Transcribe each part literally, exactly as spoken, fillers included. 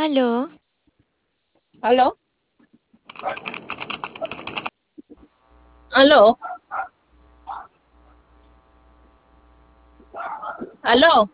Aló, ¿Aló? ¿Aló? ¿Aló?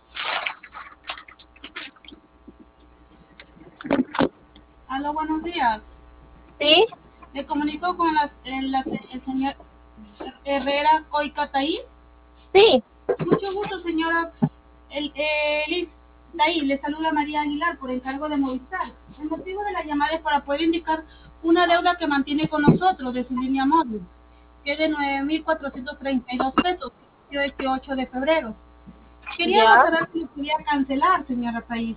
Aló, buenos días. ¿Sí? Me comunico con las- el, la se- el señor Herrera Coicataí. Sí. Mucho gusto, señora el, eh, Liz Taí. Le saluda María Aguilar por encargo de Movistar. El motivo de la llamada es para poder indicar una deuda que mantiene con nosotros de su línea móvil, que es de nueve mil cuatrocientos treinta y dos pesos, que inició este ocho de febrero. Queríamos Ya. saber si lo podía cancelar, señora Taí.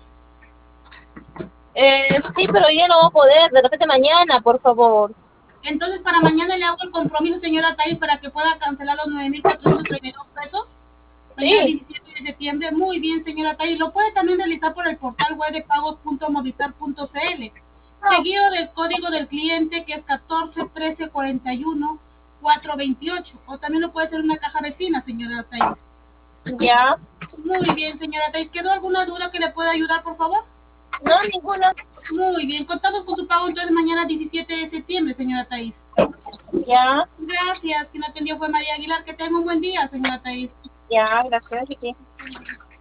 Eh, sí, pero hoy día no voy a poder. De repente mañana, por favor. Entonces, para mañana le hago el compromiso, señora Taí, para que pueda cancelar los nueve mil cuatrocientos treinta y dos pesos. Mañana Sí. diecisiete de septiembre, muy bien, señora Taylor. Lo puede también realizar por el portal web de pagos punto movistar punto cl, seguido del código del cliente que es catorce trece cuarenta y uno cuatrocientos veintiocho. O también lo puede hacer en una caja vecina, señora Taylor. Ya. Muy bien, señora Taylor. ¿Quedó alguna duda que le pueda ayudar, por favor? No, ninguna. Muy bien, contamos con su pago entonces mañana diecisiete de septiembre, señora Thais. Ya. Gracias, quien atendió fue María Aguilar. Que tenga un buen día, señora Thais. Ya, gracias. Sí.